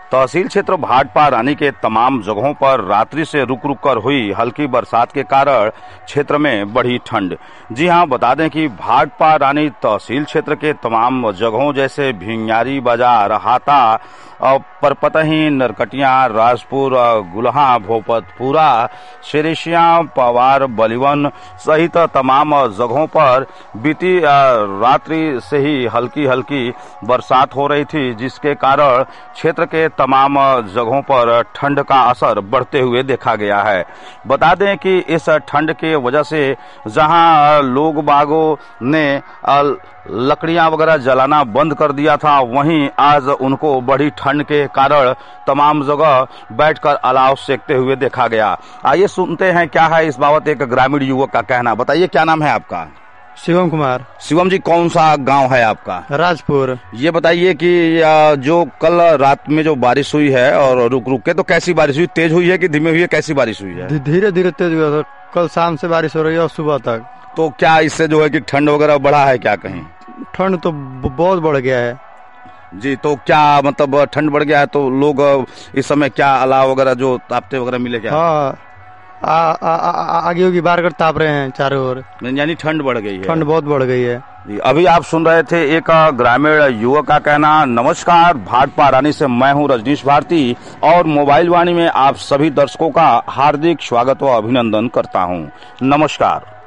तहसील क्षेत्र भाटपा रानी के तमाम जगहों पर रात्रि से रुक रुक कर हुई हल्की बरसात के कारण क्षेत्र में बढ़ी ठंड। जी हां, बता दें कि भाटपा रानी तहसील क्षेत्र के तमाम जगहों जैसे भिंगारी बाजार, हाता, परपतही, नरकटिया, राजपुर, गुलहा, भोपतपुरा, शेरेशिया, पवार, बलिवन सहित तमाम जगहों पर बीती रात्रि से ही हल्की हल्की बरसात हो रही थी, जिसके कारण क्षेत्र के तमाम जगहों पर ठंड का असर बढ़ते हुए देखा गया है। बता दें कि इस ठंड के वजह से जहां लोग बागों ने लकड़ियां वगैरह जलाना बंद कर दिया था, वहीं आज उनको बड़ी ठंड के कारण तमाम जगह बैठकर अलाव सेकते हुए देखा गया। आइए सुनते हैं क्या है इस बाबत एक ग्रामीण युवक का कहना। बताइए, क्या नाम है आपका? शिवम कुमार। शिवम जी, कौन सा गांव है आपका? राजपुर। ये बताइए कि जो कल रात में जो बारिश हुई है और रुक रुक के, तो कैसी बारिश हुई? तेज हुई है कि धीमे हुई है? कैसी बारिश हुई है? धीरे धीरे तेज हुआ था। कल शाम से बारिश हो रही है और सुबह तक। तो क्या इससे जो है कि ठंड वगैरह बढ़ा है क्या कहीं? ठंड तो बहुत बढ़ गया है जी। तो क्या मतलब ठंड बढ़ गया है तो लोग इस समय क्या अलाव वगैरह जो तापते वगैरह मिले क्या? हाँ, आगे होगी बार कर ताप रहे हैं चारों ओर, यानी ठंड बढ़ गई है। ठंड बहुत बढ़ गई है जी। अभी आप सुन रहे थे एक ग्रामीण युवक का कहना। नमस्कार, भाटपा रानी से मैं हूं रजनीश भारती और मोबाइल वाणी में आप सभी दर्शकों का हार्दिक स्वागत व अभिनंदन करता हूं। नमस्कार।